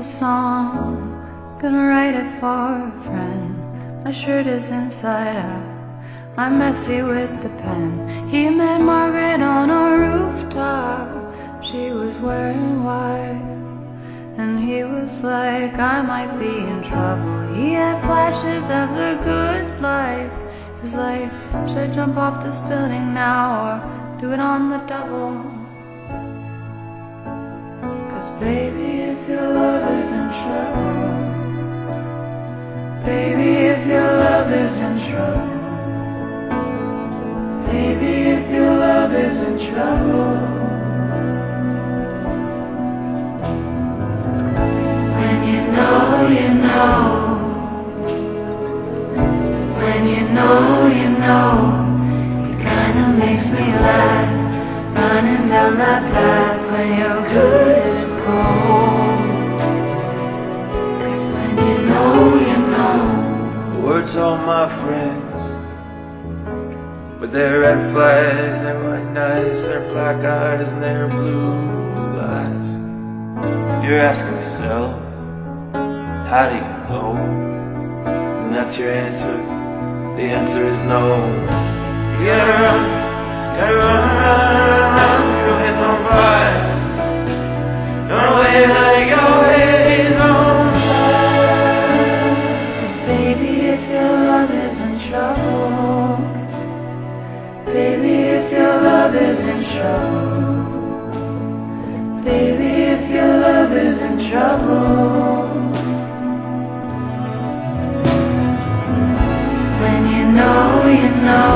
song, gonna write it for a friend. My shirt is inside out, I'm messy with the pen. He met Margaret on a rooftop, she was wearing white, and he was like, I might be in trouble. He had flashes of the good life. He was like, should I jump off this building now or do it on the double? Cause baby, if your love is in trouble, baby, if your love is in trouble, baby, if your love is in trouble, when you know, you know, when you know, you know, it kinda makes me laugh, running down that path when your good is cold. Cause when you know, you know. The words all my friends, with their red flags, their white nights, their black eyes, and their blue eyes. If you're asking yourself, how do you know? And that's your answer, the answer is no. You gotta run, your head's on fire. Run away like your head is on fire. Cause baby, if your love is in trouble, baby, if your love is in trouble, baby, if your love is in trouble, when you know, you know,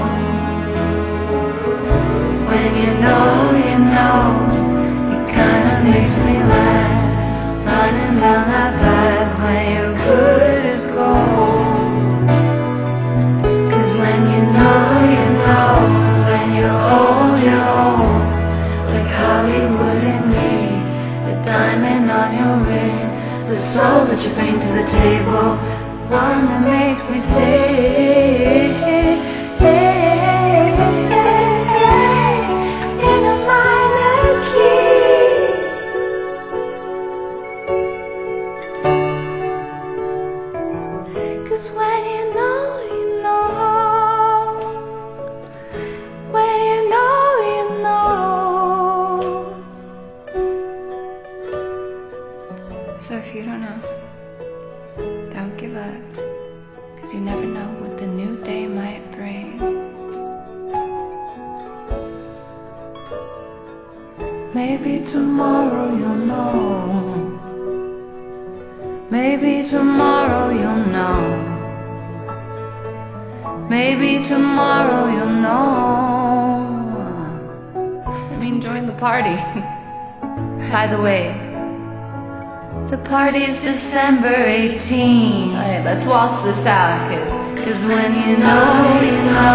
when you know, you know, it kinda makes me laugh, running down that path when your good is cold. Cause when you know, when you're old, you're old, like Hollywood and me, the diamond on your ring, the soul that you bring to the table, one that makes me stay. In a minor key. Cause when you know, you know, when you know, you know. So if you don't know, don't give up, cause you never know what the new day might bring. Maybe tomorrow you'll know, maybe tomorrow you'll know, maybe tomorrow you'll know. I mean, join the party. By the way, the party's December 18. Alright, let's waltz this out, cause when you know, you know.